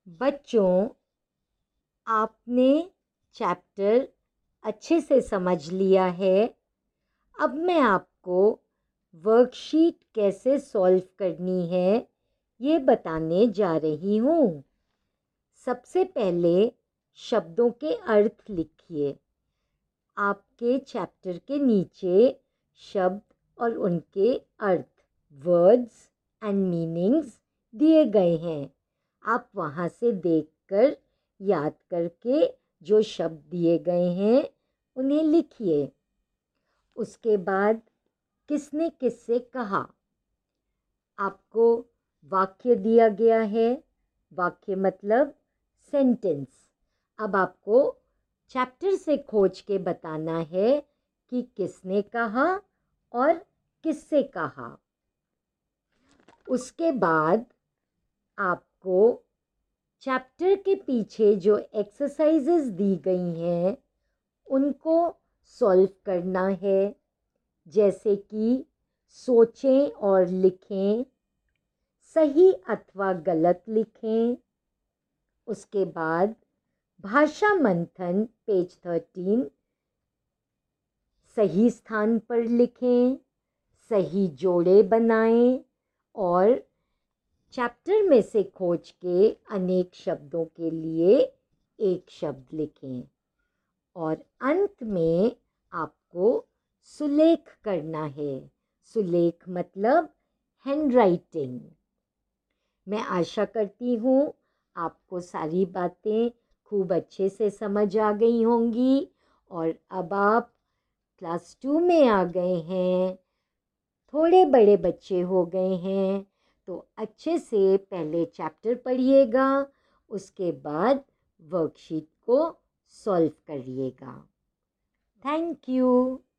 बच्चों, आपने चैप्टर अच्छे से समझ लिया है। अब मैं आपको वर्कशीट कैसे सॉल्व करनी है ये बताने जा रही हूँ। सबसे पहले शब्दों के अर्थ लिखिए। आपके चैप्टर के नीचे शब्द और उनके अर्थ, वर्ड्स एंड मीनिंग्स दिए गए हैं। आप वहाँ से देखकर याद करके जो शब्द दिए गए हैं उन्हें लिखिए। उसके बाद किसने किससे कहा। आपको वाक्य दिया गया है। वाक्य मतलब सेंटेंस। अब आपको चैप्टर से खोज के बताना है कि किसने कहा और किससे कहा। उसके बाद आपको चैप्टर के पीछे जो एक्सरसाइजेस दी गई हैं उनको सॉल्व करना है। जैसे कि सोचें और लिखें, सही अथवा गलत लिखें। उसके बाद भाषा मंथन पेज 13 सही स्थान पर लिखें, सही जोड़े बनाएं और चैप्टर में से खोज के अनेक शब्दों के लिए एक शब्द लिखें। और अंत में आपको सुलेख करना है। सुलेख मतलब हैंडराइटिंग। मैं आशा करती हूँ आपको सारी बातें खूब अच्छे से समझ आ गई होंगी और अब आप क्लास 2 में आ गए हैं, थोड़े बड़े बच्चे हो गए हैं, तो अच्छे से पहले चैप्टर पढ़िएगा, उसके बाद वर्कशीट को सॉल्व करिएगा। Thank you.